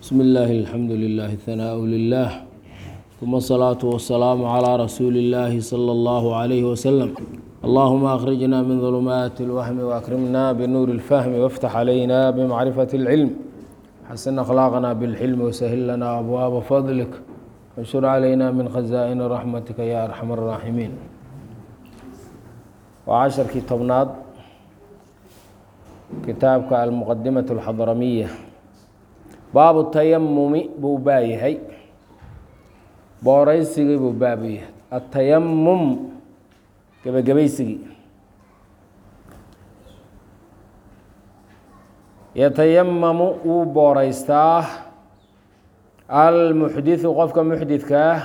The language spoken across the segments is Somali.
بسم الله الحمد لله الثناء لله ثم الصلاة والسلام على رسول الله صلى الله عليه وسلم اللهم أخرجنا من ظلمات الوهم وأكرمنا بنور الفهم وافتح علينا بمعرفة العلم حسن أخلاقنا بالحلم وسهل لنا أبواب فضلك وانشر علينا من خزائن رحمتك يا أرحم الراحمين وعشر كتابنات كتابك المقدمة الحضرمية باب التيمم بوبايهي بوريسي بوبابيه التيمم جبيسي يتيمم وبوريستاه المحدث قفك محدث كاه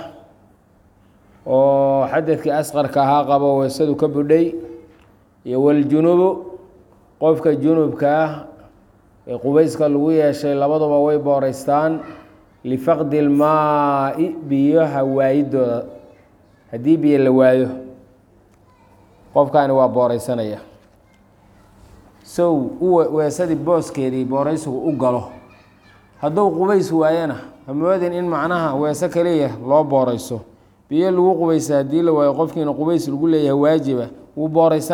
وحدث كأصغر كها قبا ويسد كبدي والجنوب قفك جنوب كاه qubayska lagu yeeshay labaduba way booreystaan lifaqdi ilmaa'i biyaha waayidooda haddii biyo la waayo qofkaani waa booreysanaya sow weesadii booskeedii booreysigu u galo hadduu qubays waayana hamoodin in macnaha weese kaliya loo booreyso biyo lagu qubaysa haddii la waayo qofkiina qubays lagu leeyahay waajiba wuu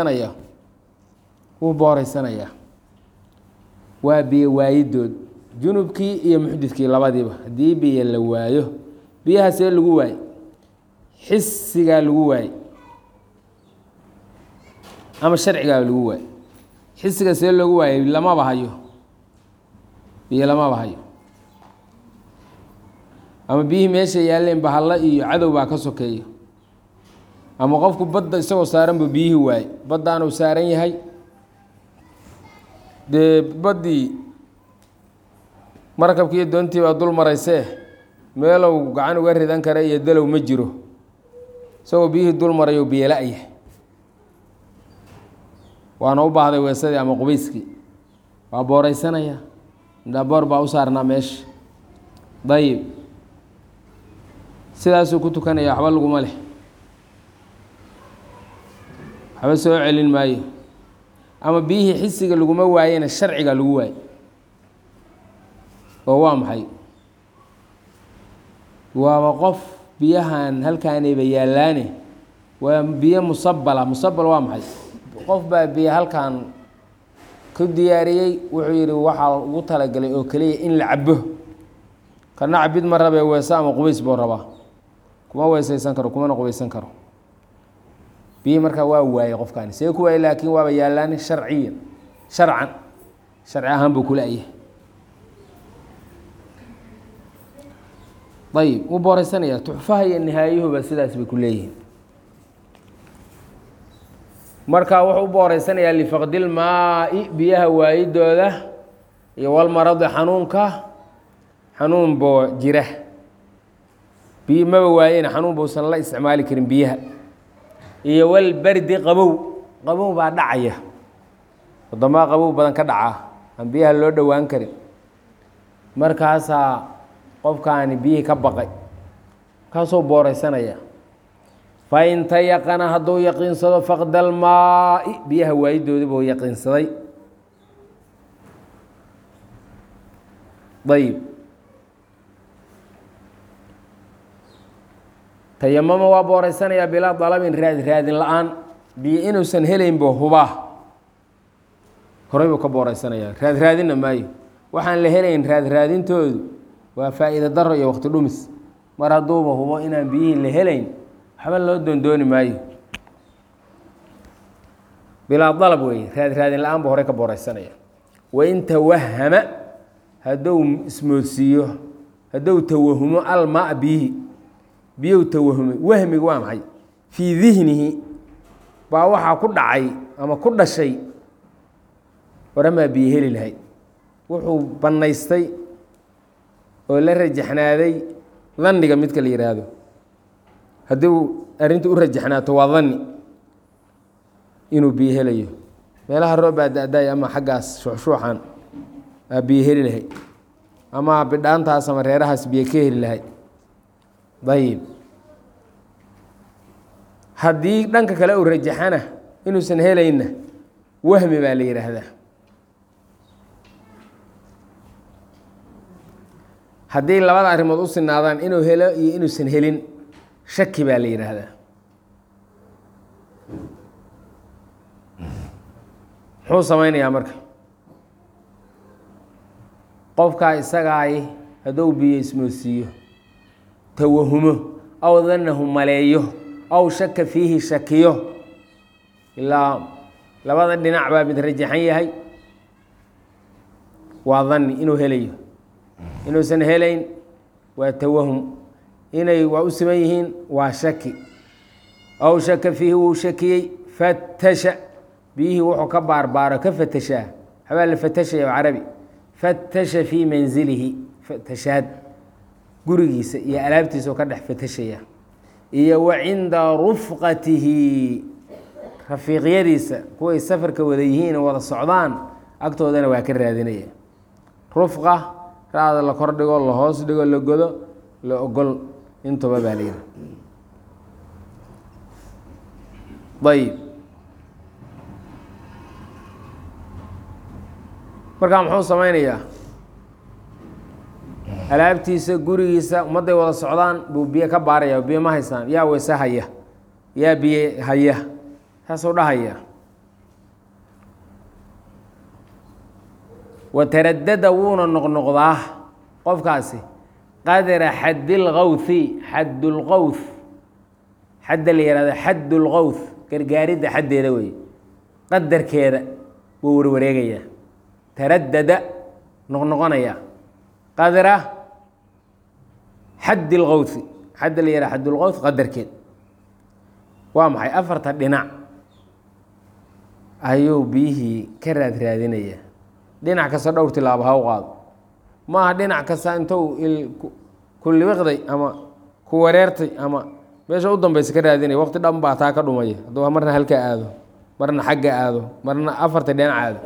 booreysanaya waa biyo waayidood junubkii iyo muxdidkii labadiiba haddii biyo la waayo biyaha see lagu waayo xisigaa lagu waayo ama sharcigaa lagu waayo xisiga see loogu waayo lamaba hayo biyo lamaba hayo ama biyihii meesha yaalleen bahalla iyo cadow baa ka sokeeyo ama qofku badda isagoo saaran buu biyihii waayo baddaanuu saaran yahay dee baddii markabkiiyo doontii baa dul maraysee meelow gacan uga ridan kara iyo dalow ma jiro isagoo biyihii dul marayo biyo la-ya waana u baahday weesadii ama qubayskii waa booreysanaya indhaboor baa u saarnaa meesha dayib sidaasuu ku tukanaya waxba laguma leh waxba soo celin maayo ama biyihii xisiga laguma waayena sharciga lagu waayo oo waa maxay waaba qof biyahan halkaanayba yaallaane waa biyo musabala musabal waa maxay qof baa biyo halkan ku diyaariyey wuxuu yidhi waxaa ugu talagalay oo keliya in la cabo kana cabid ma rabee weese ama qubays buu rabaa kuma weesaysan karo kumana qubaysan karo biyihii markaa waa waayey qofkaani see ku waayey laakiin waaba yaallaani sharciyan sharci ahaan buu ku la-yahay ayib wuu booreysanaya tuxfaha iyo nihaayuhuba sidaas bay ku leeyihiin marka wuxuu u booreysanayaa lifaqdilmaa'i biyaha waayidooda iyo walmaradi xanuun boo jira biyi maba waayena xanuun buusan la isticmaali karin biyaha iyo walbardi qabow baa dhacaya waddamaa qabow badan ka dhacaa aan biyaha loo dhowaan karin markaasaa qofkaani biyihii ka baqay kaasoo booreysanaya fa in tayaqana hadduu yaqiinsado faqdalmaa'i biyaha waayidoodii buu yaqiinsaday ayib tayamama waa booreysanayaa bilaa dalabin raadin la-aan biyo inuusan helaynbo hubaa horey buu ka booreysanayaa raadinna maayo waxaan la helayn raadintoodu waa faa'iida daro iyo waqti dhumis mar hadduuba hubo inaan biyihii la helayn waxba loo doondooni maayo bilaa dalab weeye raadin la-aan buu horey ka booreysanaya wain tawahama hadduu ismoodsiiyo hadduu tawahumo almaa biyow tawahumay wahmiga waa maxay fii dihnihi baa waxaa ku dhacay ama ku dhashay waramaa biyo heli lahayd wuxuu bannaystay oo la rajaxnaaday danniga midka la yihaahdo haddii arrinta u rajaxnaato waa danni inuu biyo helayo meelaha roob baa da-day ama xaggaas shuuxshuuxan aa biyo heli lahayd ama bidhaantaas ama reerahaas biyo ka heli lahayd ayib haddii dhanka kale uu rajaxana inuusan helayna wahmi baa la yidhaahdaa haddii labada arrimood u sinaadaan inuu helo iyo inuusan helin shaki baa la yidhaahdaa. muxuu samaynayaa marka qofkaa isagaay hadduu biyo ismoodsiiyo tawahumo aw danahu maleeyo aw shaka fiihi shakiyo ilaa labada dhinac baa mid rajaxan yahay waa dani inuu helayo inuusan helayn waa tawahum inay waa u siman yihiin waa shaki aw shaka fiihi wuu shakiyey fatasha biyihii wuxuu ka baarbaaro ka fatashaa waxbaa la fatashaya carabi fatasha fii manzilihi fatashaad gurigiisa iyo alaabtiisa oo ka dhex fatashaya iyo wa cinda rufqatihi rafiiqyadiisa kuway safarka wada yihiin wada socdaan agtoodana waa ka raadinaya. rufqa raada la kordhigo la hoos dhigo la godo la ogol intuba baa layidhi. ayib markaa muxuu samaynayaa alaabtiisa gurigiisa ummadday wada socdaan buu biyo ka baaraya biyo ma haysaan yaa weyse haya yaa biyo haya saasuu dhahaya. wataradada wuuna noqnoqdaa qofkaasi qadra xadilqawhi xadulqawth xadda la yihahdo xadulqawth gargaaridda xaddeeda wey qadarkeeda wuu warwareegayaa. taradada noqnoqonaya qadra xaddi lqawthi xadda la yihahdo xadulqawth qadarkeed waa maxay afarta dhinac ayuu biyihii ka raadinaya. dhinac kasta dhowr tilaabo ha u qaado maaha dhinac kasta intou ku libiqday ama ku wareertay ama meesha u dambeysa ka raadinaya waqti dhan baa taa ka dhumaya hadduu marna halka aado marna xagga aado marna afarta dhinac aado.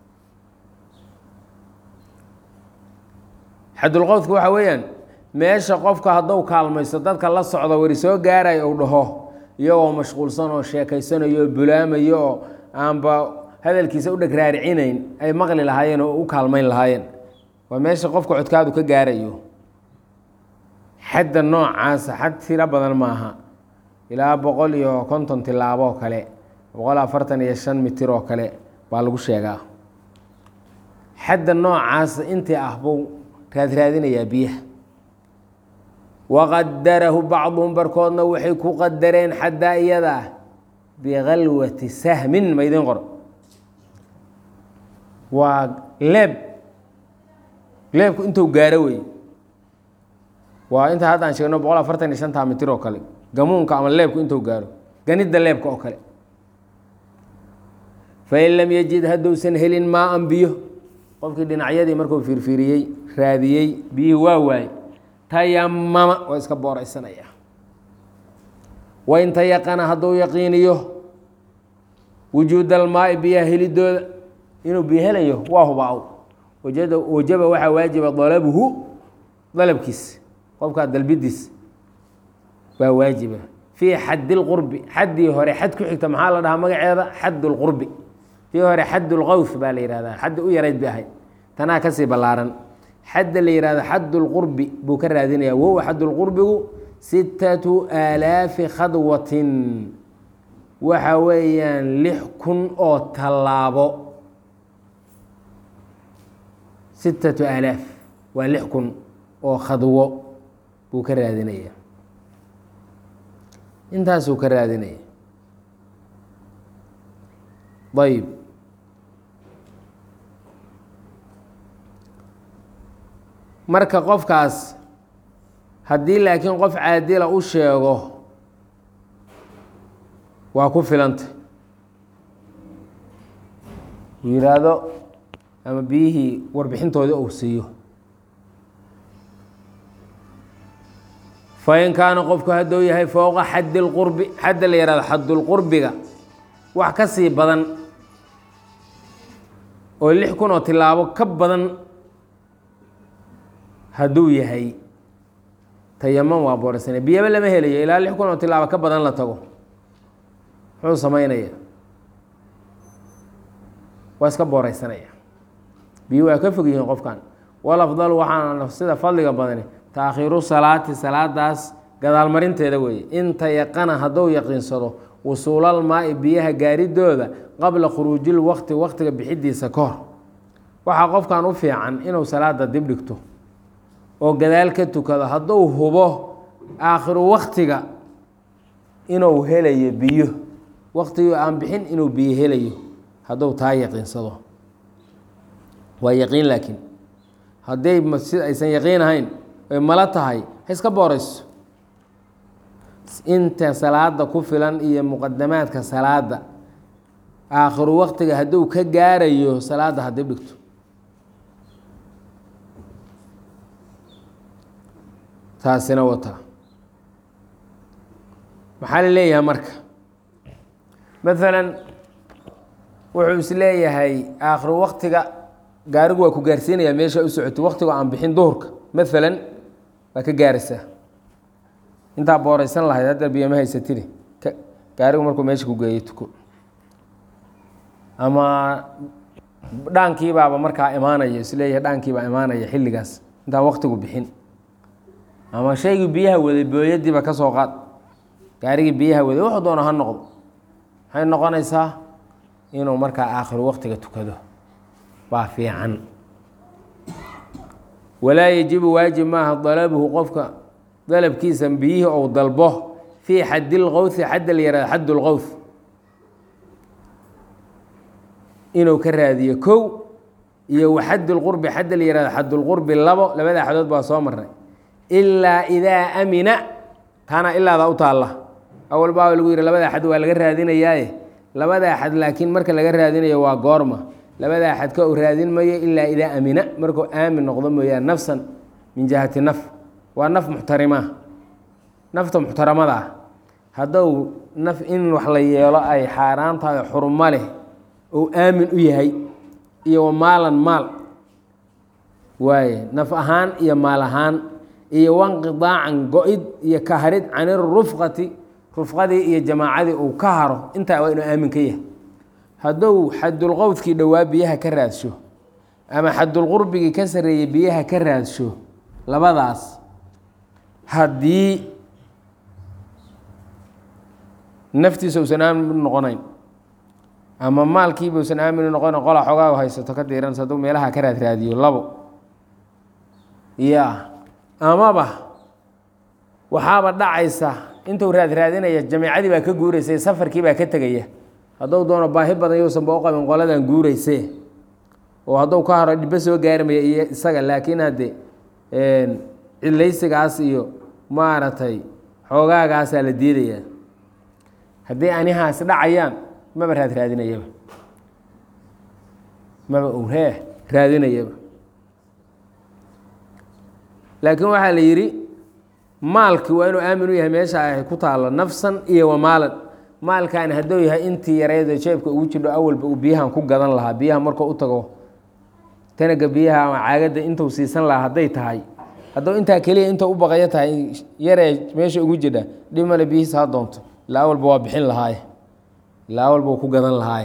xadulqowdka waxa weeyaan meesha qofka hadduu kaalmaysto dadka la socdo wari soo gaarayo ou dhaho iyagoo mashquulsan oo sheekaysanayo oo bulaamayo oo aanba hadalkiisa u dheg raaricinayn ay maqli lahaayeen oo u kaalmayn lahaayeen waa meesha qofka codkaadu ka gaarayo. xadda noocaasa xad tiro badan maaha ilaa 150 tilaabo oo kale 145 mitir oo kale baa lagu sheegaa. xadda noocaasa intii ah buu raadinayaa biyaha. waqadarahu bacduhum barkoodna waxay ku qadareen xaddaa iyada ah bikalwati sahmin ma idin qoro waa leebku intuu gaaro wey waa inta hadda aan sheegno 145 mitir oo kale gamuunka ama leebku intuu gaaro ganidda leebka oo kale. fain lam yajid hadduusan helin maa an biyo qofkii dhinacyadii markuu fiirfiiriyey raadiyey biyihii waa waaye tayamama waa iska booraysanaya. wain tayaqana hadduu yaqiiniyo wujuud almaai biyaha helidooda inuu biyo helayo waa hubaaw wajaba waxaa waajiba dalabuhu dalabkiis qofkaa dalbidiis waa waajiba fii xaddi lqurbi xaddii hore xad ku xigta maxaa la dhahaa magaceeda xadd lqurbi tii hore xadd lqawth baa la yihahdaa xaddi u yarayd bay ahayd tanaa kasii ballaaran. xadda la yihahdo xadd lqurbi buu ka raadinaya wahuwa xadd lqurbigu 6000 khadwatin waxa weeyaan 6000 oo tallaabo 6000 waa 6000 oo khadwo buu ka raadinaya intaasuu ka raadinaya. ayb marka qofkaas haddii laakiin qof caadila u sheego waa ku filanta uu yidhaahdo ama biyihii warbixintoodii uu siiyo. fain kaana qofku hadduu yahay fowqa xaddi lqurbi xadda la yihahdo xaddulqurbiga wax ka sii badan oo 6000 oo tilaabo ka badan hadduu yahay tayamam waa booraysanaya biyaba lama helayo ilaa 6000 oo tilaabo ka badan la tago muxuu samaynaya waa iska booraysanaya biyo waa ka fog yihiin qofkan walafdal waxaana sida fadliga badani taakhiiru salaati salaadaas gadaalmarinteeda weeye inta yaqana hadduu yaqiinsado wusuulal maa'i biyaha gaaridooda qabla khuruujil waqti waqtiga bixidiisa ka hor waxaa qofkan u fiican inuu salaada dib dhigto oo gadaal ka tukado hadduu hubo aakhiru waqtiga inuu helayo biyo waqtigii aan bixin inuu biyo helayo hadduu taa yaqiinsado waa yaqiin laakiin hadday sida aysan yaqiin ahayn ay malo tahay ha iska boorayso inta salaada ku filan iyo muqadamaadka salaada aakhiru waqtiga hadduu ka gaarayo salaada ha dib dhigto taasina wataa maxaa la leeyahay marka maalan wuxuu is leeyahay aakhiru waqtiga gaarigu waa ku gaarsiinayaa meesha u socoto waqtiga aan bixin duhurka maalan waa ka gaaraysaa intaa booraysan lahayd hadda biyama haysatiri gaarigu markuu meesha ku geeyo tuko ama dhaankiibaaba markaa imaanaya isleeyahay dhaankiibaa imaanaya xilligaas intaan waqtigu bixin ama shaygii biyaha waday booyadiiba ka soo qaad gaarigii biyaha waday wuxuu doono ha noqdo waxay noqonaysaa inuu markaa aakhiru waqtiga tukado waa fiican walaa yajibu waajib maaha dalabuhu qofka dalabkiisa biyihii ou dalbo fii xadi lqowthi xadda la yihahdo xadd lqowth inuu ka raadiyo kow iyo waxadd lqurbi xadda la yihahdo xaddulqurbi labo labada xadood baa soo marnay ilaa idaa amina taana ilaada u taalla awal baa lagu yihi labadaa xad waa laga raadinayaaye labadaa xad laakiin marka laga raadinayo waa goorma labadaa xad ka u raadin mayo ilaa idaa amina markuu aamin noqdo mooyaan nafsan min jihati naf waa naf muxtarima nafta muxtaramada ah haddou naf in wax la yeelo ay xaaraan tahay xurmo leh ou aamin u yahay iyo wa maalan maal waaye naf ahaan iyo maal ahaan iyo wanqidaacan go-id iyo ka harid cani rufqati rufqadii iyo jamaacadii uu ka haro intaa waa inuu aamin ka yahay haddou xadulqowdkii dhowaa biyaha ka raadsho ama xadulqurbigii ka sarreeyey biyaha ka raadsho labadaas haddii naftiisa usan aamin noqonayn ama maalkiiba usan aamin noqonayn qola xoogaa haysato ka diiran hadduu meelaha ka raadraadiyo labo ya amaba waxaaba dhacaysa intuu raadraadinaya jamiicadii baa ka guuraysa safarkii baa ka tegaya hadduu doono baahi badan yousanba u qabin qoladan guurayse oo hadduu ka haro dhibbo soo gaarimaya iyo isaga laakiin haddee cidlaysigaas iyo maaragtay xoogaagaasaa la diidayaa haddii anihaas dhacayaan maba raadinayaba maba owree raadinayaba laakiin waxaa la yidhi maalki waa inuu aamin u yahay meesha ay ku taallo nafsan iyo wamaalan maalkaani hadduu yahay intii yareedo jeebka ugu jidho awalba uu biyahan ku gadan lahaa biyaha markuu u tago tanaga biyaha ama caagadda intuu siisan lahaa hadday tahay hadduu intaa keliya inta u baqayo tahay yaree meesha ugu jidha dhib male biyihiisa ha doonto ilaa awalba waa bixin lahaaye ilaa awalba uu ku gadan lahaaye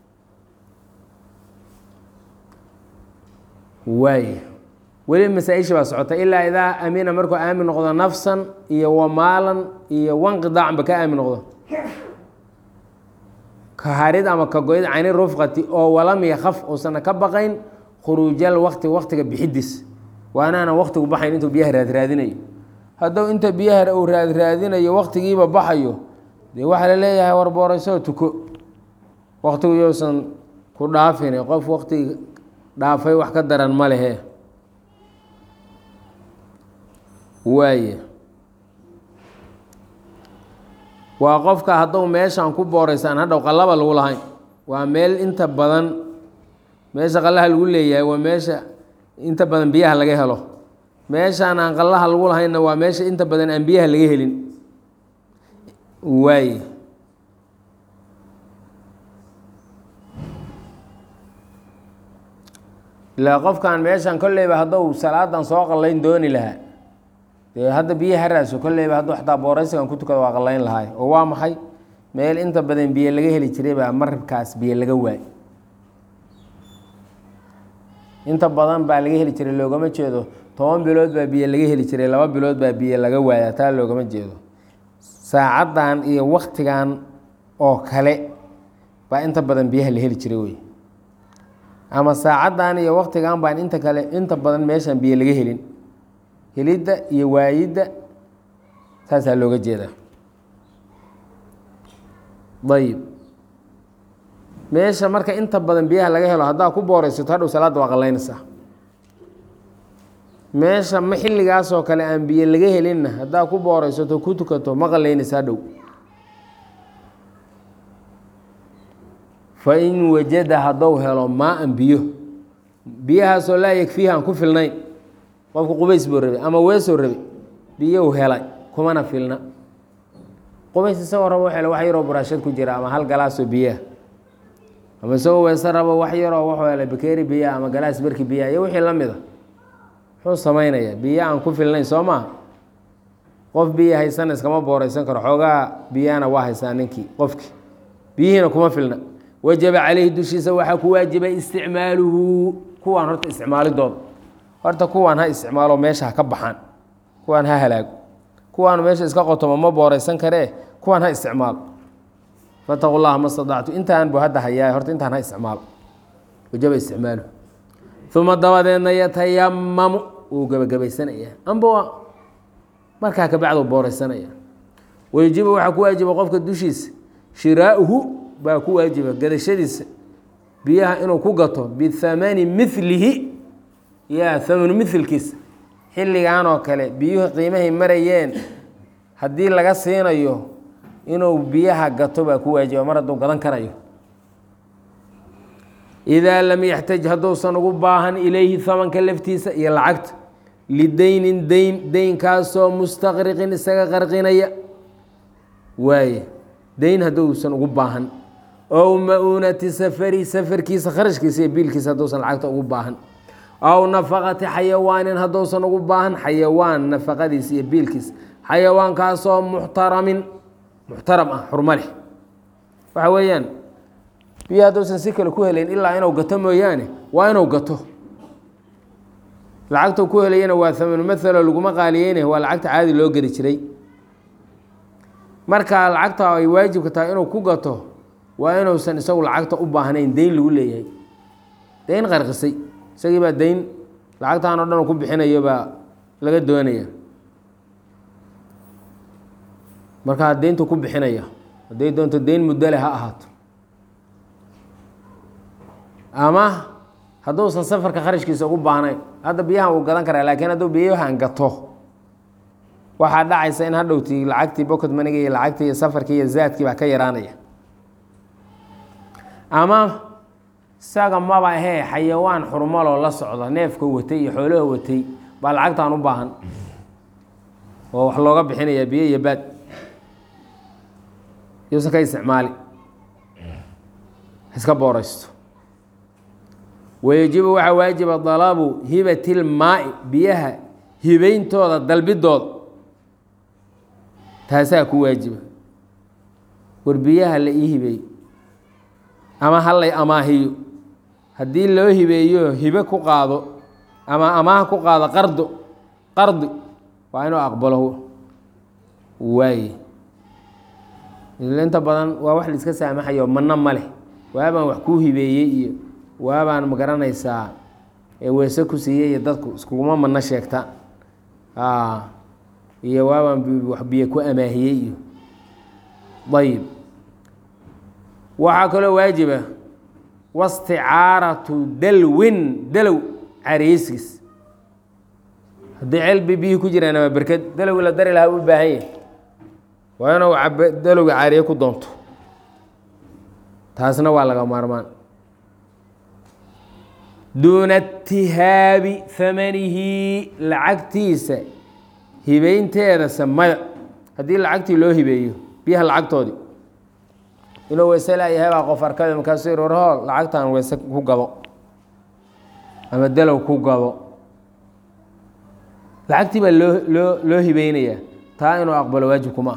waay weli masaa-isha baa socota ilaa idaa amina markuu aamin noqdo nafsan iyo wamaalan iyo wanqidaacanba ka aamin noqdo ka harid ama ka go-id cani rufqati oo walam yakaf uusana ka baqayn khuruujal waqti waqtiga bixidiis waanaana waqtigu baxayn intuu biyaha raadraadinayo hadduu inta biyaha uu raadraadinayo waqtigiiba baxayo dee waxaa la leeyahay warboorayso tuko waqtigu yousan ku dhaafin qof waqtigi dhaafay wax ka daran ma lehe waaye waa qofka hadduu meeshaan ku booraysaan hadhow qallaba lagu lahayn waa meel inta badan meesha qallaha lagu leeyahay waa meesha inta badan biyaha laga helo meeshaan aan qallaha lagu lahaynna waa meesha inta badan aan biyaha laga helin waaye ilaa qofkan meeshaan kolleyba hadduu salaadan soo qallayn dooni lahaa dee hadda biyaha raaso kolleyba hadduu xataa booraysigan ku tukado waa qallayn lahaay oo waa maxay meel inta badan biyo laga heli jiray baa marabkaas biyo laga waay inta badan baa laga heli jiray loogama jeedo 10 bilood baa biyo laga heli jiray 2 bilood baa biyo laga waayaa taa loogama jeedo saacadan iyo waqtigan oo kale baa inta badan biyaha la heli jiray wey ama saacadan iyo waqtigan baan inta badan meeshan biyo laga helin helidda iyo waayidda saasaa looga jeedaa dayib meesha marka inta badan biyaha laga helo haddaa ku booraysato hadhow salaadda waa qallaynaysaa meesha ma xilligaasoo kale aan biyo laga helinna haddaa ku booraysato ku tukato ma qallaynaysa hadhow fa in wajada haddou helo maa-an biyo biyahaasoo laa yakfiiha aan ku filnayn qofku qubays buu rabay ama weesoo rabay biyow helay kumana filna qubays isagoo rabo hele wax yaroo buraashad ku jira ama hal galaasoo biyaha ama isagoo weese rabo wax yaroo wuxuu helay bakeeri biyaha ama galaas barki biyaha iyo wixii la mid a muxuu samaynayaa biyo aan ku filnayn soo maa qof biyo haysana iskama booraysan karo xoogaa biyahana waa haysaa ninkii qofkii biyihiina kuma filna wajaba caleyhi dushiisa waxaa ku waajibay isticmaaluhu kuwaan horta isticmaalidooda horta kuwaan ha isticmaalo meesha ha ka baxaan kuwaan ha halaago kuwaan meesha iska qotomo ma booraysan karee kuwaan ha isticmaalo fataqu llaha ma stadactu intaan buu hadda hayaa horta intaan ha isticmaalo wajaba isticmaaluhu uma dabadeedna yatayamamu wuu gebagabaysanayaa amba markaa kabacdu booraysanaya wayajibu waxaa ku waajiba qofka dushiisa shiraauhu baa ku waajiba gadashadiisa biyaha inuu ku gato bihamani milihi yaa hamanu milkiisa xilligan oo kale biyuhu qiimahay marayeen haddii laga siinayo inuu biyaha gato baa ku waajiba mar hadduu gadan karayo idaa lam yaxtaj hadduusan ugu baahan ilayhi hamanka laftiisa iyo lacagta lideynin deynkaasoo mustaqriqin isaga qarqinaya waaye deyn hadduusan ugu baahan ow ma-uunati safari safarkiisa kharashkiisa iyo biilkiisa hadduusan lacagta ugu baahan aw nafaqati xayawaanin hadduusan ugu baahan xayawaan nafaqadiisa iyo biilkiisa xayawaankaasoo muxtaram ah xurmo leh waxa weeyaan biyo hadduusan si kale ku helayn ilaa inuu gato mooyaane waa inuu gato lacagtuu ku helayana waa hamanu maalo laguma qaaliyeyne waa lacagta caadi loo geli jiray marka lacagta ay waajibka tahay inuu ku gato waa inuusan isagu lacagta u baahnayn deyn lagu leeyahay deyn qarqisay isagii baa deyn lacagtaan o dhan ku bixinayo baa laga doonaya markaa deyntu ku bixinaya hadday doonto deyn muddole ha ahaato ama hadduusan safarka kharashkiisa ugu baahnayn hadda biyahan uu gadan karaa laakiin hadduu biyahan gato waxaa dhacaysa in hadhowtii lacagtii bokod maniga iyo lacagtii iyo safarkii iyo zaadkii baa ka yaraanaya ama isaga maba ahee xayawaan xurmaloo la socda neefka watay iyo xoolaha watay baa lacagtaan u baahan oo wax looga bixinaya biyo iyo baad yuusan ka isticmaali iska booraysto wayajibu waxaa waajiba dalabu hibati lmaai biyaha hibeyntooda dalbidooda taasaa ku waajiba war biyaha la ii hibeeyo ama hallay amaahiyo haddii loo hibeeyo hibe ku qaado ama amaah ku qaado qardi waa inuu aqbalo waaye inta badan waa wax la iska saamaxayo manno ma leh waabaan wax kuu hibeeyey iyo waabaan magaranaysaa weese ku siiyey iyo dadku iskuguma manno sheegta iyo waabaan wax biyo ku amaahiyey iyo ayib waxaa kaloo waajiba wasticaaratu dalwin dalow careyskiis haddii celbi biyihii ku jiraan ama berked dalowgi la dari lahaa u baahan yahay waa inuu dalowga caariye ku doonto taasna waa laga maarmaan duuna itihaabi hamanihi lacagtiisa hibeynteeda samada haddii lacagtii loo hibeeyo biyaha lacagtoodii inuu weyse laayahay baa qof arkada markaasuu yir warhool lacagtan weyse ku gado ama dalow ku gado lacagtii baa loo hibeynayaa taa inuu aqbalo waajib kuma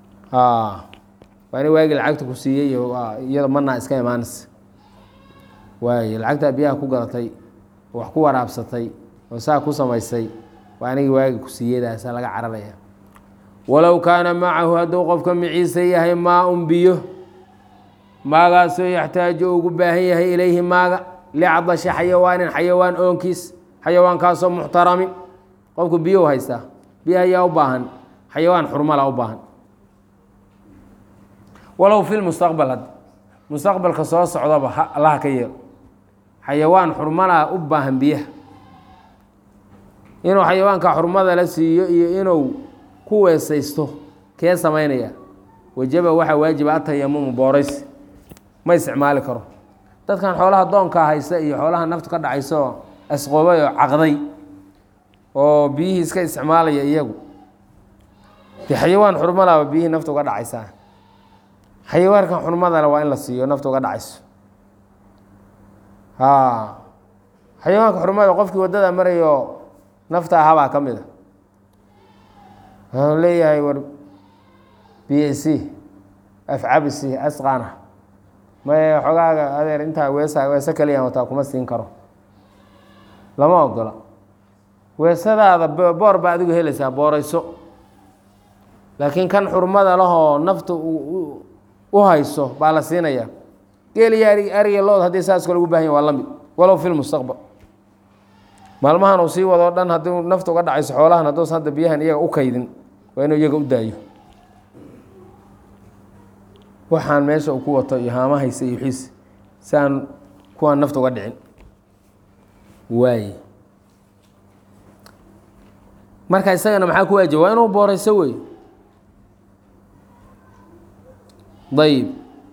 ah waa in waagi lacagta ku siiyey iyada manaa iska imaanaysa waaye lacagtaa biyaha ku galatay wax ku waraabsatay oo saa ku samaysay waa anigii waagi ku siiyadaasa laga cararaya walow kaana macahu hadduu qofka maciisa yahay maa-un biyo maagaasoo yaxtaaju ugu baahan yahay ilayhi maaga licdashi xayawaanin xayawaan oonkiis xayawaankaasoo muxtaramin qofku biyo haystaa biyo ayaa u baahan xayawaan xurmala u baahan walow fi lmustaqbal mustaqbalka soo socdaba allaha ka yeelo xayawaan xurmalaa u baahan biyaha inuu xayawaanka xurmada la siiyo iyo inuu ku weesaysto kee samaynaya wajaba waxaa waajiba atayamumu boorays ma isticmaali karo dadkan xoolaha doonkaa haysta iyo xoolaha naftu ka dhacayso asqoobay oo caqday oo biyihii iska isticmaalaya iyagu de xayawaan xurmalaaba biyihii naftu uga dhacaysaa xayawaankan xurmadana waa in la siiyo naftu uga dhacayso xayawaanka xurmada qofkii waddada marayo nafta ahabaa ka mid a waxuu leeyahay war b c afcabc asqana may xogaaga adeer intaa weese kaliyan wataa kuma siin karo lama ogola weesadaada boor baa adigu helaysaa boorayso laakiin kan xurmada lahoo nafta u hayso baa la siinaya geel iyo ariga lood haddii saas kale ugu bahan ya waa la mid walow fi lmustaqbal maalmahan uu sii wadoo dhan haddii nafta uga dhacayso xoolahan hadduusan hadda biyahan iyaga u kaydin waa inuu iyaga u daayo waxaan meesha uu ku wato iyo haamahaysa iyo xiis si aan kuwaan nafta uga dhicin waaye marka isagana maxaa ku waajiba waa inuu boorayso wey ayb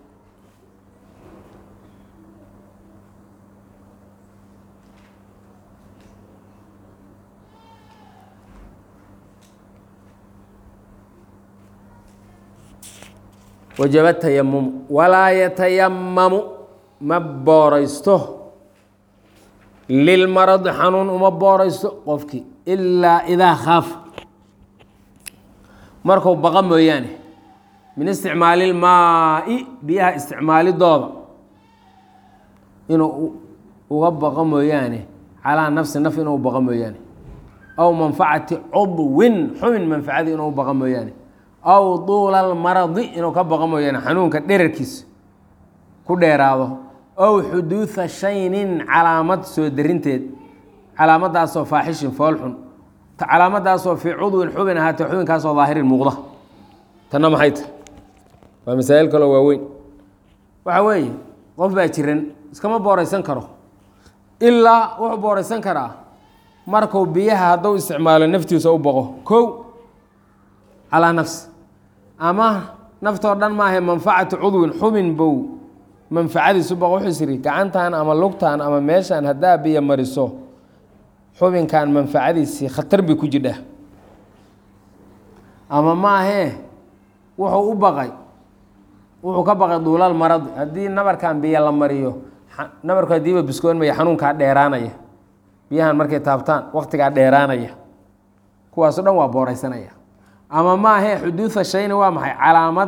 wajaba tayamumu walaa yatayamamu ma booraysto lilmaradi xanuun uma booraysto qofkii ilaa idaa khaafa marku baqa mooyaane min isticmaali lmaai biyaha isticmaalidooda inuu uga baqo mooyaane calaa nafsi naf inuu baqo mooyaane aw manfacati cudwin xubin manfacadi inuu baqo mooyaane aw duula almaradi inuu ka baqo mooyaane xanuunka dherarkiisa ku dheeraado aw xuduuda shaynin calaamad soo darinteed calaamadaasoo faaxishin foolxun calaamadaasoo fii cudwin xubin ahaatee xubinkaasoo daahirin muuqda tanna maxay tahy waa masaa'il kaloo waaweyn waxa weeye qof baa jiran iskama booraysan karo ilaa wuxuu booraysan karaa markuu biyaha hadduu isticmaalo naftiisa u baqo kow calaa nafsi ama naftoo dhan maahae manfacatu cudwin xubin bow manfacadiisu baqo wuxuu isiri gacantan ama lugtan ama meeshaan haddaa biyo mariso xubinkan manfacadiisii khatar bay ku jidha ama maahee wuxuu u baqay wuxuu ka baqay duulal maradi haddii nabarkan biyo la mariyo nabarku haddiiba biskoonmaya xanuunkaa dheeraanaya biyahan markay taabtaan waktigaa dheeraanaya kuwaaso dhan waa booraysanaya ama maahee xuduuda shayna waa maxay calaamad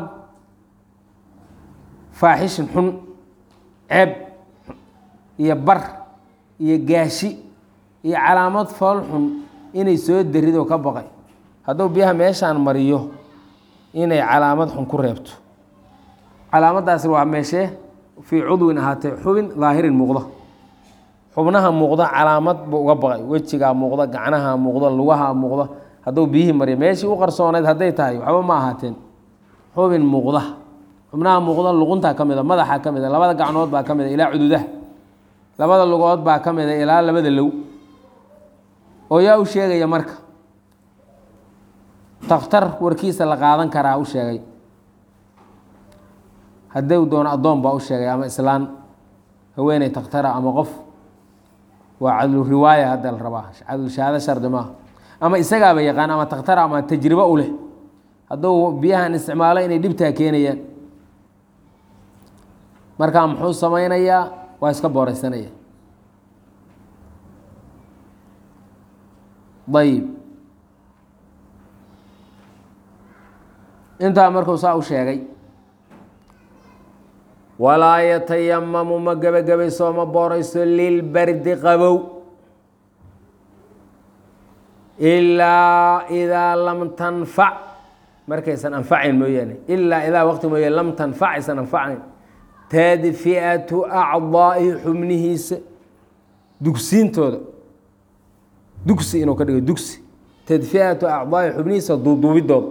faaxishin xun ceeb iyo bar iyo gaashi iyo calaamad fool xun inay soo darido ka baqay hadduu biyaha meeshaan mariyo inay calaamad xun ku reebto calaamaddaasi waa meeshee fii cudwin ahaatee xubin daahirin muuqda xubnaha muuqda calaamad buu uga baqay wejigaa muuqda gacnaha muuqda lugaha muuqda hadduu biyihii mariyo meeshii u qarsoonayd hadday tahay waxba ma ahaateen xubin muuqda xubnaha muuqda luquntaa ka mida madaxa ka mida labada gacnood baa ka mida ilaa cududaha labada lugood baa ka mida ilaa labada low oo yaa u sheegaya marka takhtar warkiisa la qaadan karaa u sheegay hadduu doono addoon baa u sheegay ama islaan haweeney takhtara ama qof waa cadlu riwaaya hadda la rabaa cadlu shahaado shardi maaha ama isagaaba yaqaan ama takhtara ama tajribo u leh hadduu biyahan isticmaalo inay dhibtaa keenayaan markaa muxuu samaynayaa waa iska booraysanaya ayib intaa markuu saa u sheegay walaa yatayamamu ma gebagabayso ma boorayso lilbardi qabow ilaa idaa lam tanfac markaysan anfacayn mooyaane ilaa idaa waqti mooye lam tanfac aysan anfacayn tadfi'atu acdaa'ihi xubnihiisa dugsiintooda dugsi inuu ka dhigo dugsi tadfi'atu acdaa'ihi xubnihiisa duuduubidooda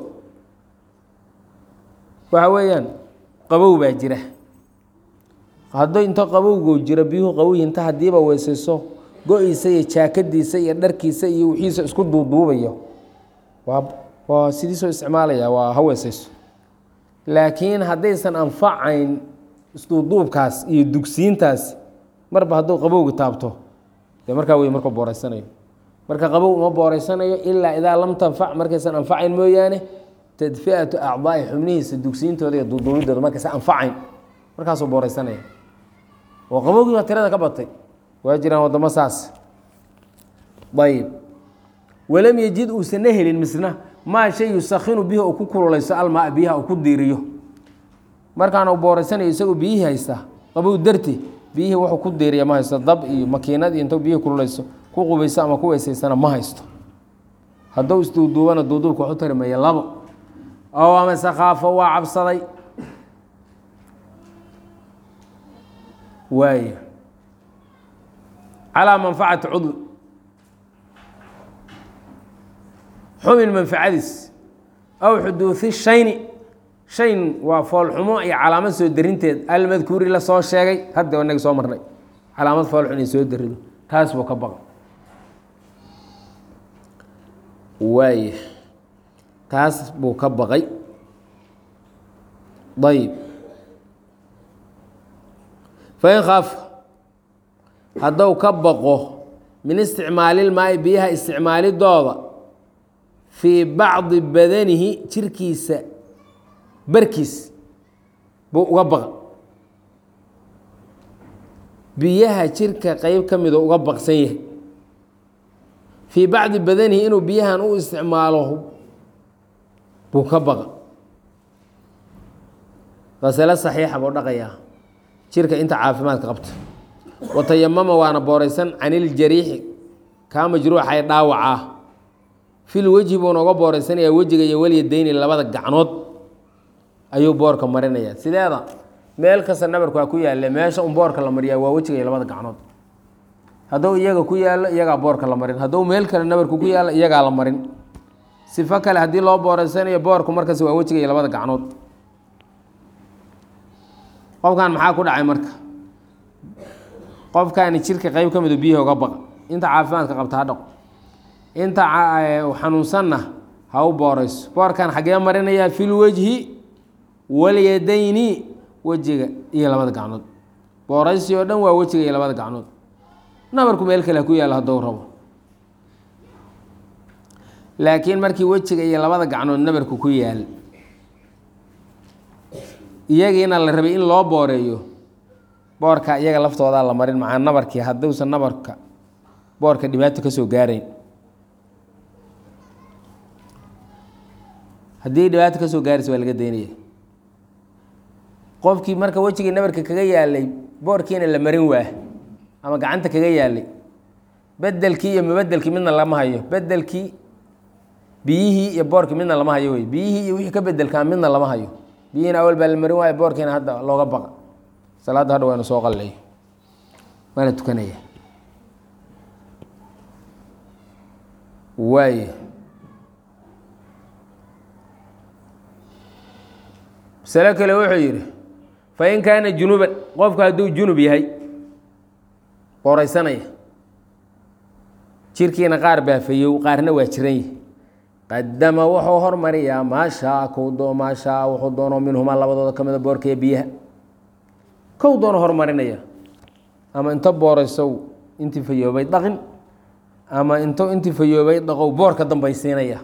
waxa weeyaan qabow baa jira hadduu inta qabowgoo jira biyuhu qabow inta haddiiba weysayso go-iisa iyo jaakadiisa iyo dharkiisa iyo wixiisa isku duuduubayo waa sidiisoo isticmaalaya waa ha weysayso laakiin haddaysan anfacayn isduuduubkaas iyo dugsiintaas marba hadduu qabowga taabto dee markaa wey markuu booreysanayo marka qabow uma booreysanayo ilaa idaa lam tanfac markaysan anfacayn mooyaane tadfi'atu acdaa'i xubnihiisa dugsiintooda iyo duuduubidooda markaysan anfacayn markaasuu booreysanaya oo qabowgii baa tirada ka batay waa jiraan waddamo saas ayb walam yejid uusana helin misna maa shay yusakhinu bihi oo ku kululayso almaa biyaha oo ku diiriyo markaan uu booreysanayo isagoo biyihii haysta qabow darti biyihii wuxuu ku diiriya ma haysto dab iyo makiinad iyo intuu biyihii kululayso ku qubayso ama ku weysaysana ma haysto hadduu isduuduubana duuduubka waxu tarimaya labo oo amase khaafo waa cabsaday waay calىa manfacati cudwi xubin manfacadiis aw xuduuثi shayni shayn waa foolxumo iyo calaamad soo darinteed almadkuuri la soo sheegay hadda inaga soo marnay calaamad foolxun ay soo darido taas buu ka baqa waay taas buu ka baqay ayb fain khaaf haddou ka baqo min isticmaalilmaai biyaha isticmaalidooda fii bacdi badanihi jirkiisa barkiis buu uga baqa biyaha jirka qeyb ka midoo uga baqsan yahay fii bacdi badanihi inuu biyahan u isticmaalo buu ka baqa masale saxiixa buu dhaqayaa jirka inta caafimaadka qabta watayamama waana booreysan can iljariixi kaa majruuxay dhaawacaa fil wejhi buu nooga booreysanayaa wejiga iyo walyadayni labada gacnood ayuu boorka marinayaa sideeda meel kasta nabarku waa ku yaale meesha un boorka la mariyaa waa wejiga iyo labada gacnood hadduu iyaga ku yaallo iyagaa boorka la marin hadduu meel kale nabarku ku yaallo iyagaa la marin sifo kale haddii loo booreysanayo boorku markaas waa wejiga iyo labada gacnood qofkan maxaa ku dhacay marka qofkaani jirka qeyb ka midu biyaha uga baqa inta caafimaadka qabta ha dhaqo inta xanuunsanna ha u booreyso boorkan xaggee marinayaa fil wejhi walyadayni wejiga iyo labada gacnood booreysi oo dhan waa wejiga iyo labada gacnood nabarku meel kale ha ku yaalla hadduu rabo laakiin markii wejiga iyo labada gacnood nabarku ku yaal iyagiina la rabay in loo booreeyo boorka iyaga laftoodaa la marin macaa nabarkii hadduusan nabarka boorka dhibaato ka soo gaarayn haddii dhibaato ka soo gaaraysa waa laga daynaya qofkii marka wejigii nabarka kaga yaalay boorkiina la marin waa ama gacanta kaga yaalay bedelkii iyo mubedelkii midna lama hayo bedelkii biyihii iyo boorkii midna lama hayo wey biyihii iyo wixii ka bedelkaa midna lama hayo biyihiina awal baa la marin waayo boorkiina hadda looga baqa salaadda hadha waynu soo qalleey waana tukanaya waay masalo kale wuxuu yidhi fain kaana junuban qofku hadduu junub yahay booreysanaya jirkiina qaar baafayow qaarna waa jiran yahi qadama wuxuu hormariyaa maashaa maashaa wuxuu doono minhumaa labadooda ka mida boorkaiyo biyaha kow doono hormarinaya ama inta booreysow intii fayoobay dhaqin ama intii fayoobay dhaqow boorka dambaysiinaya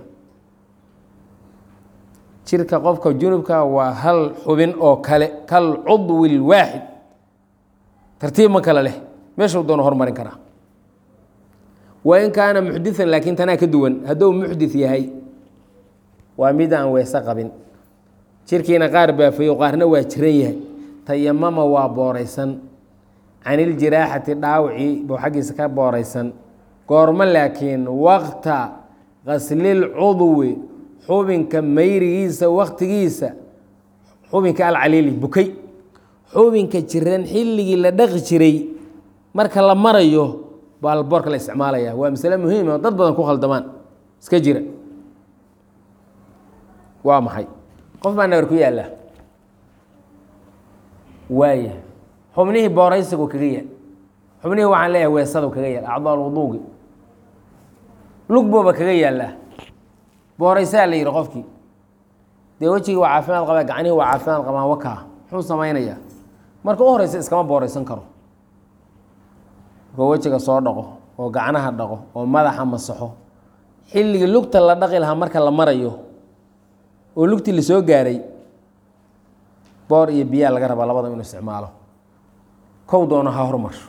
jirka qofka junubka waa hal xubin oo kale kal cudwi lwaaxid tartiib ma kale leh meeshuu doono hormarin karaa wain kaana muxdian laakiin tanaa ka duwan hadduu muxdit yahay waa mid aan weese qabin jirkiina qaar baafayo qaarna waa jiran yahay tayamama waa booraysan can iljiraaxati dhaawicii buu xaggiisa ka booraysan goormo laakiin waqta qaslilcudwi xubinka mayrigiisa waqtigiisa xubinka alcaliili bukay xubinka jiran xilligii la dhaqi jiray marka la marayo baa boorka la isticmaalaya waa masale muhiim oo dad badan ku khaldamaan iska jira waa maxay qof baa nabar ku yaalla waaya xubnihii booraysigu kaga yaal xubnihii waxaan leeyahay weesadu kaga yaal acdaa lwuduugi lug booba kaga yaallaa booraysaa la yidhi qofkii dee wejigii waa caafimaad qabaa gacnihii waa caafimaad qabaan wakaa muxuu samaynayaa marka u horeysa iskama booraysan karo markuu wejiga soo dhaqo oo gacnaha dhaqo oo madaxa masaxo xilligii lugta la dhaqi lahaa marka la marayo oo lugtii la soo gaaray boor iyo biyaa laga rabaa labada inuu isticmaalo kow doono ha hormarsho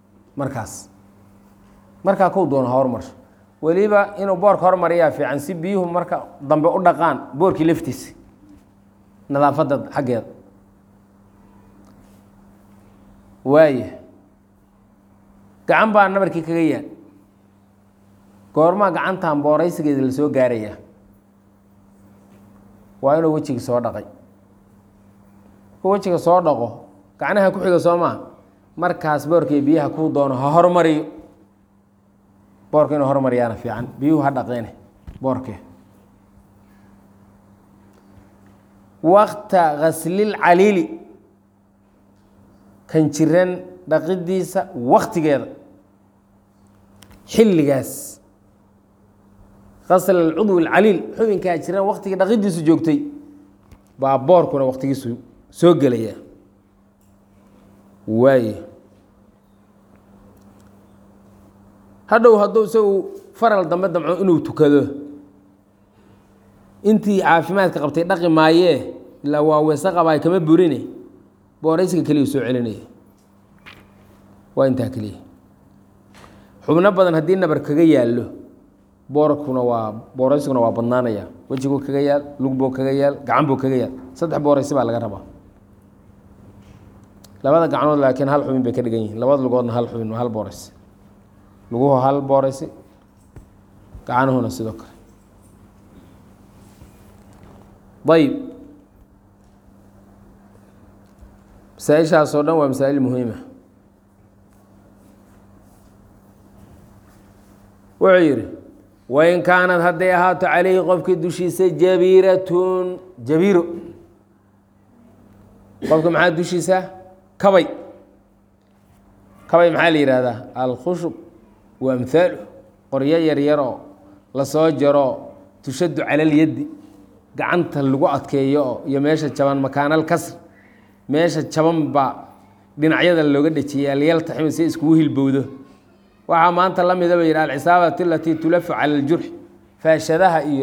markaa kow doono ha hormarsho weliba inuu boorka hormariyaa fiican si biyuhu marka dambe u dhaqaan boorkii laftiisa nadaafadda xaggeeda waaya gacan baa nabarkii kaga yaal goormaa gacantan booraysigeeda la soo gaarayaa waa inuu wejigii soo dhaqay markuu wejiga soo dhaqo gacnaha ku xiga soo maa markaas boorkii biyaha kuu doono ha hormariyo boorka inuu hormariyaana fiican biyuhu ha dhaqeene boorkee waqta ghaslilcaliili kan jiran dhaqidiisa waktigeeda xilligaas qasl alcudwi alcaliil xubinkaa jiran waktigii dhaqidiisu joogtay baa boorkuna waktigiisu soo gelaya waaye hadhow hadduu isagu faral dambe damco inuu tukado intii caafimaadka qabtay dhaqi maayee ilaa waa weese qabaay kama burine booraysiga keliya soo celinaya waa intaa keliya xubno badan haddii nabar kaga yaallo boorkuna waa booraysiguna waa badnaanaya wejiguu kaga yaal lugbuu kaga yaal gacan buu kaga yaal 3 booraysi baa laga rabaa labada gacnood laakiin hal xubin bay ka dhigan yihiin labada lugoodna hal xubin hal booraysi luguhu hal booraysi gacanuhuna sidoo kale ayb masaaishaasoo dhan waa masaa'il muhiima wuxuu yidhi wain kaanad hadday ahaato calayhi qofkii dushiisa jabiiratun jabiiro qofka maxaa dushiisa kabay maxaa la yihahdaa alkhushub wa amhaalu qoryo yaryaroo lasoo jaro tushadu cala lyaddi gacanta lagu adkeeyo iyo meesha jaban makaanal kasr meesha jaban baa dhinacyada looga dhejiyay alyaltaxim si iskugu hilbowdo waxaa maanta la midaba yidhi alcisaabati alatii tulafu cala aljurx faashadaha iyo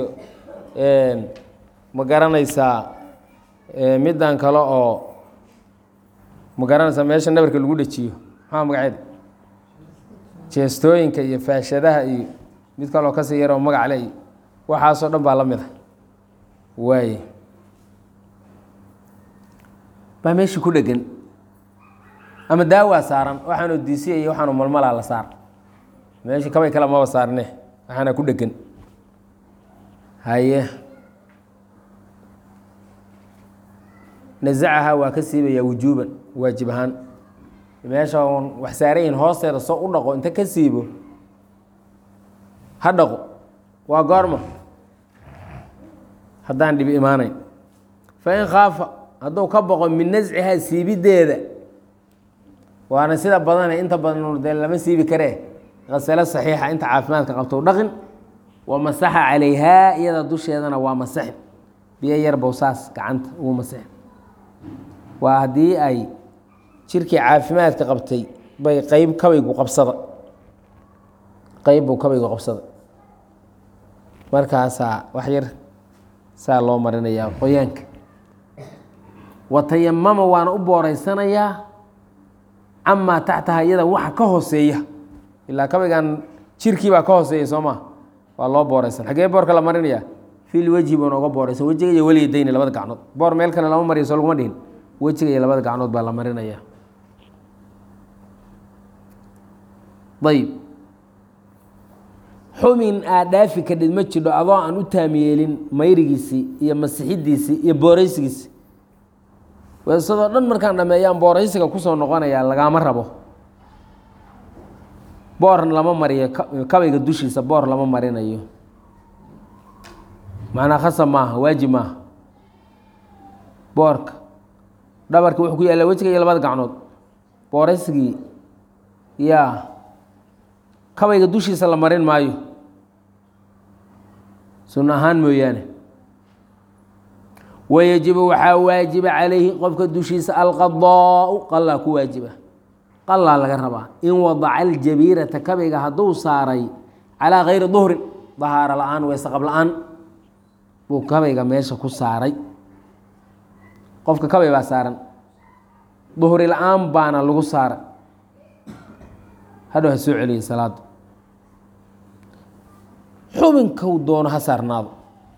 ma garanaysaa middan kale oo ma garanaysaa meesha nabarka lagu dhejiyo maxaa magaceeda jeestooyinka iyo faashadaha iyo mid kaloo kasii yaroo magac le iyo waxaasoo dhan baa la mid a waaye baa meeshii ku dhegan ama daawaa saaran waxaanu diisiya iyo waxaanu malmalaa la saar meeshii kabay kale maba saarne waxaana ku dhegan haye nazacaha waa ka siibaya wujuuban waajib ahaan meesha on wax saarayin hoosteeda soo u dhaqo inta ka siibo ha dhaqo waa goorma haddaan dhibi imaanayn fain khaafa hadduu ka boqo min nascihaa siibideeda waana sida badane inta badan dee lama siibi karee kasalo saxiixa inta caafimaadka qabto dhaqin wa masaxa calayhaa iyada dusheedana waa masaxin biyo yar bow saas gacanta ugu masaxin waa haddii ay jirkii caafimaadka qabtay bay qeyb kabaygu qabsada qeybbuu kabaygu qabsada markaasaa wax yar saa loo marinayaa qoyaanka watayamama waana u booreysanayaa camaa taxtaha iyada waxa ka hooseeya ilaa kabaygan jirkii baa ka hooseeya soo maa waa loo booreysan xaggee boorka la marinaya fil wejhi buuna uga booreysan wejiga iyo weliyadayni labada gacnood boor meel kale lama mariyo soo laguma dhihin wejiga iyo labada gacnood baa la marinaya. ayb xumin aad dhaafi kadhid ma jidho adoo aan u taamyeelin mayrigiisii iyo masixidiisii iyo booraysigiisii. weesadoo dhan markaan dhameeyaan booraysiga kusoo noqonaya lagaama rabo. boorna lama mariyo kabayga dushiisa boor lama marinayo, macnaa khasab maaha, waajib maaha. boorka dhabarka wuxuu ku yaalla wejiga iyo labada gacnood, booraysigii yaa kabayga dushiisa la marin maayo sunno ahaan mooyaane. wayajibu waxaa waajiba calayhi qofka dushiisa alqadaau qalaa ku waajiba, qalaa laga rabaa in wadaca aljabiirata kabayga hadduu saaray calaa gayri duhrin dahaaro la-aan weysaqab la-aan buu kabayga meesha ku saaray. qofka kabay baa saaran duhri la-aan baana lagu saaray, hadhow ha soo celiya salaada. xubinkau doono ha saarnaado,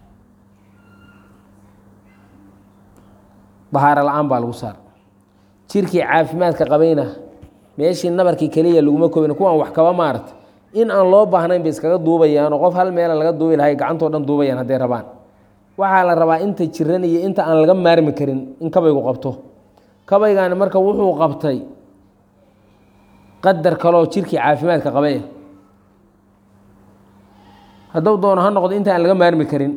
dahaaro la-aan baa lagu saaray. jirkii caafimaadka qabayna meeshii nabarkii keliya laguma koobin, kuwaan wax kaba maarata in aan loo baahnayn bay iskaga duubayaanoo qof hal meela laga duubi lahay gacantoo dhan duubayaan hadday rabaan. waxaa la rabaa inta jiran iyo inta aan laga maarmi karin in kabaygu qabto. kabaygaani marka wuxuu qabtay qadar kaloo jirkii caafimaadka qabay, hadduu doono ha noqdo inta aan laga maarmi karin,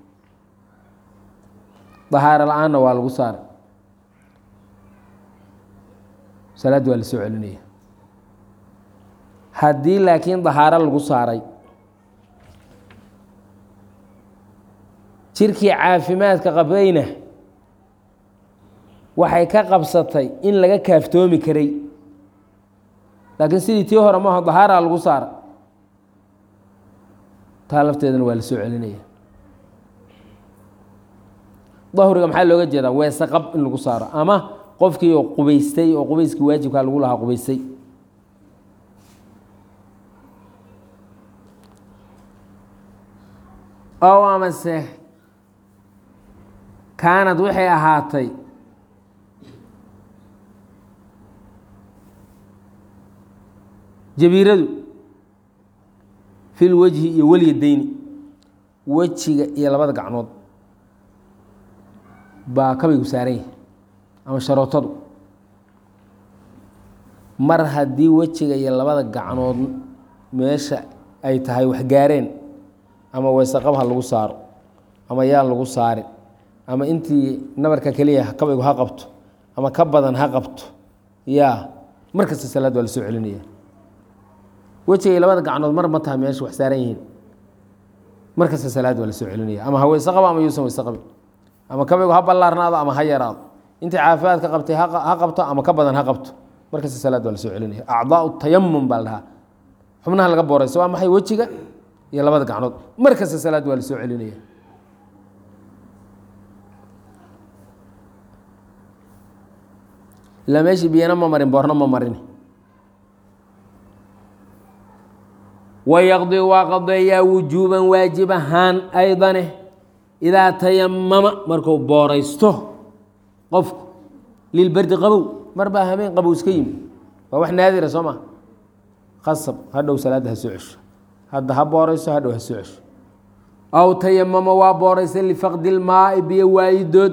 dahaaro la-aanna waa lagu saaray, salaaddi waa la soo celinaya. haddii laakiin dahaaro lagu saaray jirkii caafimaadka qabayna waxay ka qabsatay in laga kaaftoomi karay, laakiin sidii tii hore maaha dahaaraa lagu saara, taa lafteedana waa la soo celinaya. dahriga maxaa looga jeedaa? weese qab in lagu saaro, ama qofkii oo qubaystay oo qubayskii waajibkaa lagu lahaa qubaystay. ow amase kaanad waxay ahaatay jabiiradu fil wejhi iyo walyadayni, wejiga iyo labada gacnood baa kabaygu saaran yahay ama sharootadu. mar haddii wejiga iyo labada gacnood meesha ay tahay wax gaareen, ama weysaqab ha lagu saaro ama yaan lagu saarin, ama intii nabarka keliya kabaygu ha qabto ama ka badan ha qabto, yaa markasta salaad waa la soo celinaya. wejiga iyo labada gacnood mar ma tahay meesha wax saaran yihiin, markasta salaad waa la soo celinaya. ama ha weyse qabo ama yuusan weyse qabin, ama kabaygu ha ballaarnaado ama ha yaraado, intii caafimaadka qabtay ha qabto ama ka badan ha qabto, markasta salaad waa la soo celinaya. acdaau tayamum baa la dhahaa, xubnaha laga boorayso waa maxay? wejiga iyo labada gacnood, markasta salaad waa la soo celinaya. ilaa meeshii biyana ma marin, boorna ma marin. wayaqdi waa qadeeyaa wujuuban waajib ahaan aydane idaa tayamama marku booraysto qofku lilbardi qabow, mar baa habeen qabow iska yimi, waa wax naadira soo maa, qasab hadhow salaadda ha soo cesho, hadda ha boorayso hadhow ha soo cesho. aw tayamama waa booraysan lifaqdi ilmaai biyo waayidood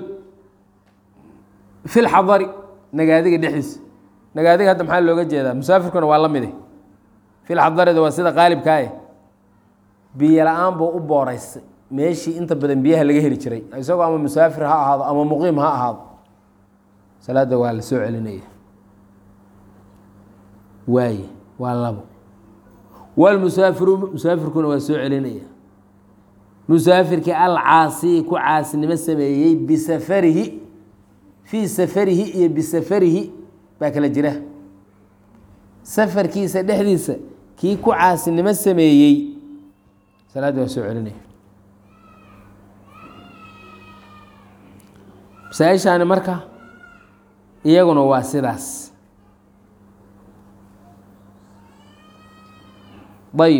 fi lxadari nagaadiga dhexdiisa. nagaadiga hadda maxaa looga jeedaa? musaafirkuna waa la mide. filxadarida waa sida qaalibkaae, biyo la-aan buu u booraystay meeshii inta badan biyaha laga heli jiray, isagoo ama musaafir ha ahaado ama muqiim ha ahaado, salaadda waa la soo celinaya. waaye waa labo. walmusaafiru musaafirkuna waa soo celinaya. musaafirkii alcaasi ku caasinimo sameeyey bisafarihi, fii safarihi iyo bisafarihi baa kala jira. safarkiisa dhexdiisa kii ku caasinimo sameeyey salaadda waa soo celinaya. masaa-ishaani marka iyaguna waa sidaas. ayb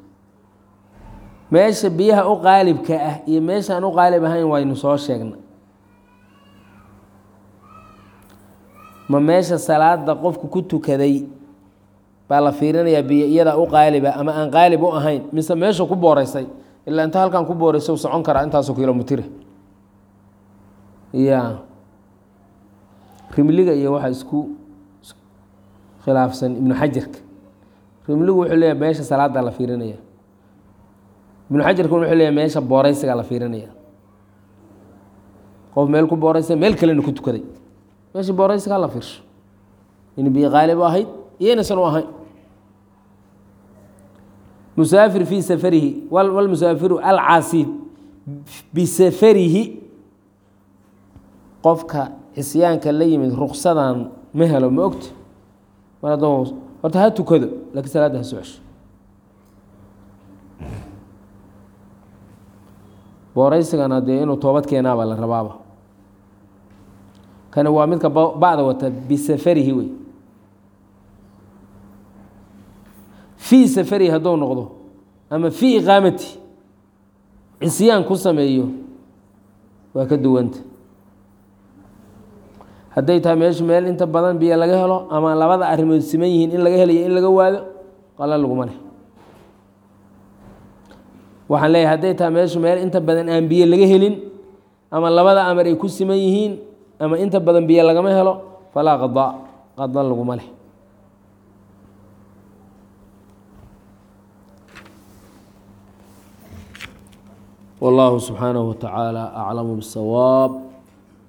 meesha biyaha u qaalibka ah iyo meeshaan u qaalib ahayn waynu soo sheegna. ma meesha salaada qofku ku tukaday baa la fiirinayaa biyo iyada u qaaliba ama aan qaalib u ahayn mise meesha ku booreysay ilaa inta halkan ku booreysay socon karaa intaasoo kilomitire ya rimliga iyo waxa isku khilaafsan ibnu xajarka rimligu wuxuu leeyahay meesha salaada la fiirinaya ibnu xajarka wuxuu leeyahay meesha booreysiga la fiirinaya qof meel ku booreysay meel kalena ku tukaday meesha booreysiga la fiirsho in biyo qaalib u ahayd iyo inaysan u ahayn musaafir fii safarihi walmusaafiru alcaasi bisafarihi qofka cisyaanka la yimid ruksadan ma helo ma ogta mar haddoo horta ha tukado laakiin salaadda ha socosho booreysigana dee inuu toobad keenaabaa la rabaaba kani waa midka bacda wata bisafarihi wey fii safarihi hadduu noqdo ama fii iqaamati cisyaan ku sameeyo waa ka duwanta hadday tahay meeshu meel inta badan biyo laga helo ama labada arrimood siman yihiin in laga helayo in laga waado qala laguma leh waxaan leeyahay hadday tahay meeshu meel inta badan aan biyo laga helin ama labada amar ay ku siman yihiin ama inta badan biyo lagama helo falaa qada laguma leh والله سبحانه وتعالى أعلم بالصواب